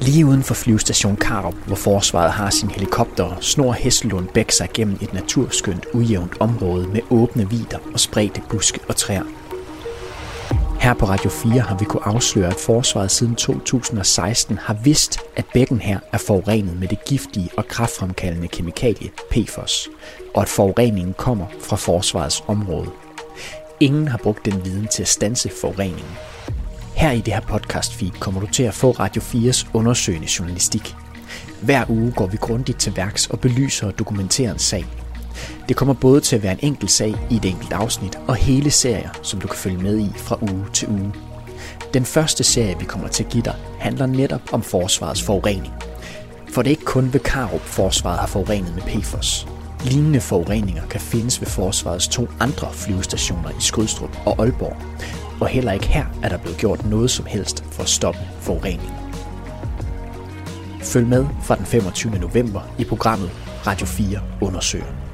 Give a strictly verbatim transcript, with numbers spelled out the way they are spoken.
Lige uden for flyvestation Karup, hvor forsvaret har sine helikoptere, snor Hesselund Bæk sig gennem et naturskønt ujævnt område med åbne vidder og spredte buske og træer. Her på Radio fire har vi kunnet afsløre, at forsvaret siden to tusind og seksten har vidst, at bækken her er forurenet med det giftige og kræftfremkaldende kemikalie P F O S, og at forureningen kommer fra forsvarets område. Ingen har brugt den viden til at standse forureningen. Her i det her podcast feed kommer du til at få Radio fires undersøgende journalistik. Hver uge går vi grundigt til værks og belyser og dokumenterer en sag. Det kommer både til at være en enkelt sag i et enkelt afsnit og hele serier, som du kan følge med i fra uge til uge. Den første serie, vi kommer til at give dig, handler netop om forsvarets forurening. For det er ikke kun ved Karup, forsvaret har forurenet med P F O S. Lignende forureninger kan findes ved forsvarets to andre flyvestationer i Skrydstrup og Aalborg. Og heller ikke her er der blevet gjort noget som helst for at stoppe forureningen. Følg med fra den femogtyvende november i programmet Radio fire undersøger.